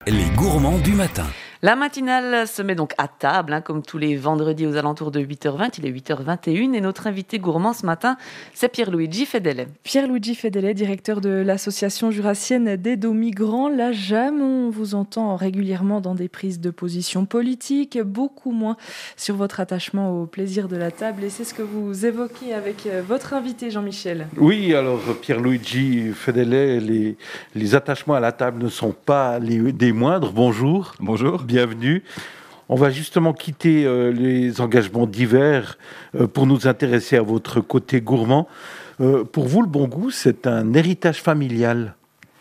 Les gourmands du matin. La matinale se met donc à table, comme tous les vendredis aux alentours de 8h20. Il est 8h21 et notre invité gourmand ce matin, c'est Pierluigi Fedele. Pierluigi Fedele, directeur de l'association jurassienne d'aide aux migrants, la JAM. On vous entend régulièrement dans des prises de position politiques, beaucoup moins sur votre attachement au plaisir de la table. Et c'est ce que vous évoquez avec votre invité Jean-Michel. Oui, alors Pierluigi Fedele, les attachements à la table ne sont pas des moindres. Bonjour. Bonjour. Bienvenue. On va justement quitter les engagements divers pour nous intéresser à votre côté gourmand. Pour vous, le bon goût, c'est un héritage familial.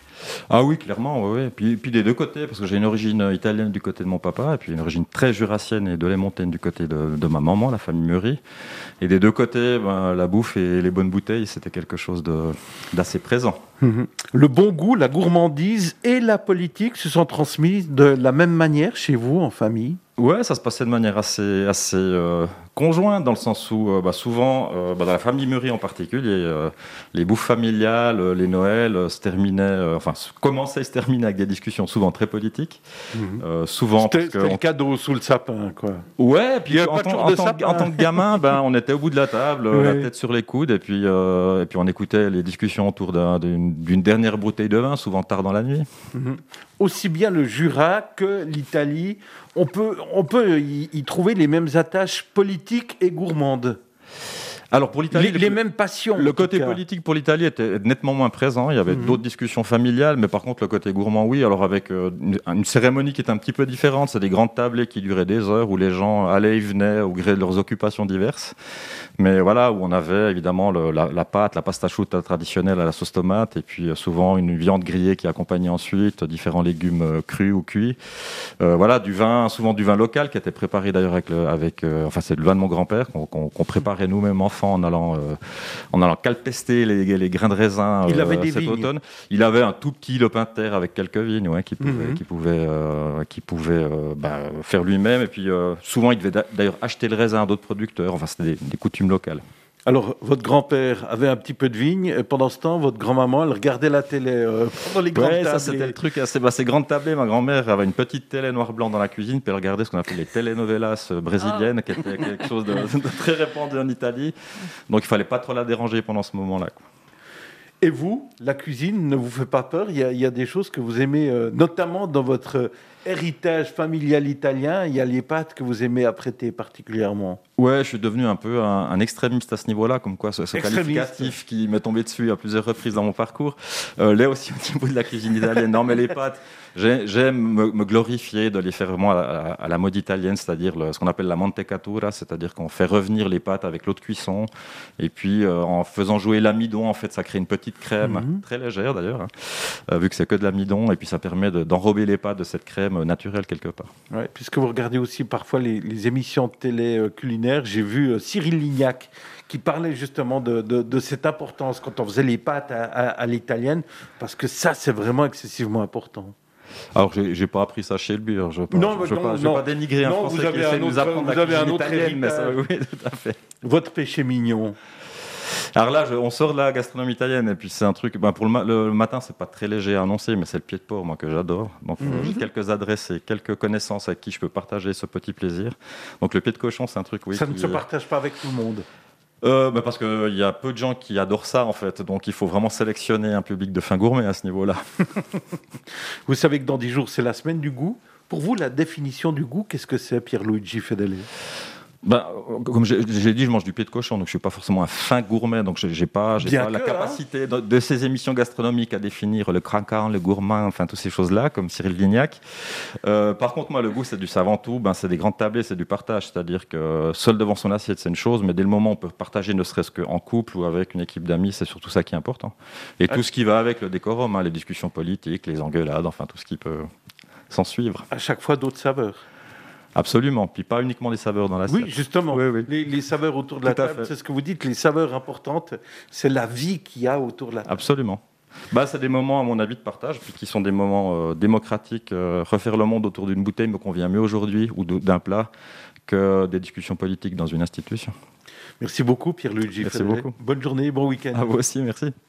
Ah oui, clairement, oui. Puis des deux côtés, parce que j'ai une origine italienne du côté de mon papa, et puis une origine très jurassienne et dolaimontaine du côté de ma maman, la famille Meury. Et des deux côtés, la bouffe et les bonnes bouteilles, c'était quelque chose d'assez présent. Le bon goût, la gourmandise et la politique se sont transmises de la même manière chez vous, en famille? Ouais, ça se passait de manière assez conjointe, dans le sens où souvent, dans la famille Meury en particulier, les bouffes familiales, les Noëls commençaient et se terminaient avec des discussions souvent très politiques. Souvent, c'était le cadeau sous le sapin, quoi. Ouais, puis en tant que gamin, on était au bout de la table, la tête sur les coudes, et puis on écoutait les discussions autour d'une dernière bouteille de vin, souvent tard dans la nuit. Aussi bien le Jura que l'Italie, on peut y trouver les mêmes attaches politiques et gourmandes. Alors pour l'Italie, les mêmes passions. Le côté politique pour l'Italie était nettement moins présent. Il y avait d'autres discussions familiales, mais par contre le côté gourmand, oui. Alors avec une cérémonie qui est un petit peu différente, c'est des grandes tablées qui duraient des heures où les gens allaient et venaient au gré de leurs occupations diverses. Mais voilà, où on avait évidemment la pâte, la pasta asciutta traditionnelle à la sauce tomate, et puis souvent une viande grillée qui accompagnait ensuite différents légumes crus ou cuits. Du vin, souvent du vin local qui était préparé d'ailleurs c'est le vin de mon grand-père qu'on préparait nous-mêmes enfants en allant calpester les grains de raisin cet automne. Il avait un tout petit lopin de terre avec quelques vignes qu'il pouvait faire lui-même. Et puis souvent, il devait d'ailleurs acheter le raisin à d'autres producteurs. Enfin, c'était des coutumes locales. Alors, votre grand-père avait un petit peu de vigne, et pendant ce temps, votre grand-maman, elle regardait la télé pendant les grandes tablées. Ça, c'était le truc. Ces grandes tablées, ma grand-mère avait une petite télé noir-blanc dans la cuisine, puis elle regardait ce qu'on appelait les telenovelas brésiliennes, qui était quelque chose de très répandu en Italie. Donc, il fallait pas trop la déranger pendant ce moment-là, quoi. Et vous, la cuisine ne vous fait pas peur? Il y a des choses que vous aimez, notamment dans votre héritage familial italien. Il y a les pâtes que vous aimez apprêter particulièrement. Ouais, je suis devenu un peu un extrémiste à ce niveau-là, comme quoi ce qualificatif qui m'est tombé dessus à plusieurs reprises dans mon parcours. Là aussi, au niveau de la cuisine italienne, non mais les pâtes, j'aime me glorifier de les faire vraiment à la mode italienne, c'est-à-dire ce qu'on appelle la mantecatura, c'est-à-dire qu'on fait revenir les pâtes avec l'eau de cuisson, et puis en faisant jouer l'amidon, en fait, ça crée une petite crème, très légère d'ailleurs, vu que c'est que de l'amidon, et puis ça permet d'enrober les pâtes de cette crème naturelle quelque part. Ouais, puisque vous regardez aussi parfois les émissions de télé culinaires, j'ai vu Cyril Lignac qui parlait justement de cette importance quand on faisait les pâtes à l'italienne, parce que ça, c'est vraiment excessivement important. Alors, j'ai pas appris ça chez le Bure. Je veux pas dénigrer un Français qui essaie de nous apprendre la cuisine italienne, mais ça, oui, tout à fait. Votre péché mignon. Alors là, on sort de la gastronomie italienne, et puis c'est un truc, pour le matin, c'est pas très léger à annoncer, mais c'est le pied de porc, moi, que j'adore. Donc j'ai quelques adresses et quelques connaissances avec qui je peux partager ce petit plaisir. Donc le pied de cochon, c'est un truc, oui. Ça ne se partage pas avec tout le monde. Parce qu'il y a peu de gens qui adorent ça, en fait. Donc il faut vraiment sélectionner un public de fins gourmets à ce niveau-là. Vous savez que dans 10 jours, c'est la semaine du goût. Pour vous, la définition du goût, qu'est-ce que c'est, Pierluigi Fedele? Comme j'ai dit, je mange du pied de cochon, donc je suis pas forcément un fin gourmet, donc j'ai pas la capacité de ces émissions gastronomiques à définir le craquant, le gourmand, enfin toutes ces choses-là, comme Cyril Lignac. Par contre, moi, le goût, c'est du savant tout, c'est des grandes tablées, c'est du partage, c'est-à-dire que seul devant son assiette, c'est une chose, mais dès le moment où on peut partager, ne serait-ce qu'en couple ou avec une équipe d'amis, c'est surtout ça qui est important. Et tout ce qui va avec le décorum, les discussions politiques, les engueulades, enfin tout ce qui peut s'en suivre. À chaque fois, d'autres saveurs. Absolument, puis pas uniquement les saveurs dans l'assiette. Oui, justement, oui. Les saveurs autour de la table, c'est ce que vous dites, les saveurs importantes, c'est la vie qu'il y a autour de la table. Absolument. C'est des moments, à mon avis, de partage, puis qui sont des moments démocratiques. Refaire le monde autour d'une bouteille me convient mieux aujourd'hui, ou d'un plat, que des discussions politiques dans une institution. Merci beaucoup, Pierluigi Fedele. Merci beaucoup. Bonne journée, bon week-end. À vous aussi, merci.